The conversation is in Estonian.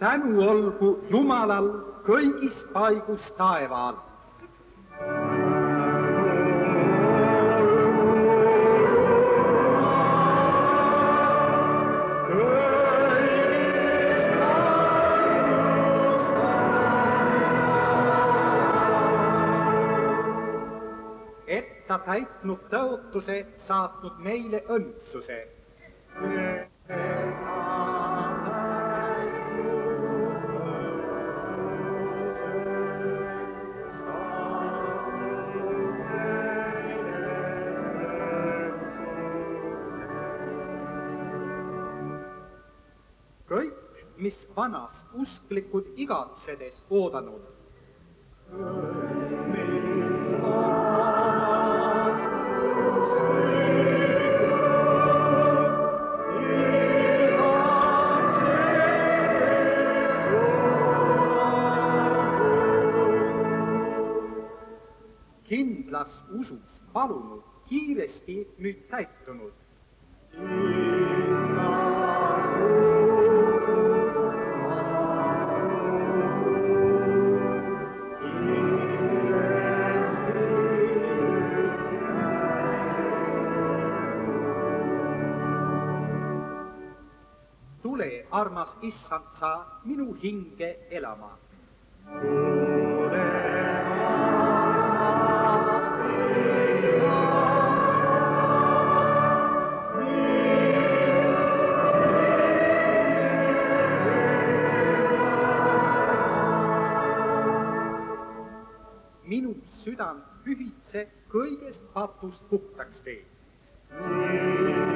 tänu olgu Jumalal kõigist paigust taevaal. Et ta täitnud tõotuse, saatnud meile õndsuse. Kõik, mis vanas usklikud igatsedes oodanud. Kindlas usus palunud, kiiresti nüüd täitunud. Kindlas usus palunud, kiiresti täitunud. Tule, armas issand, sa minu hinge elama. Minu südant pühitse kõigest patust puhtaks tee.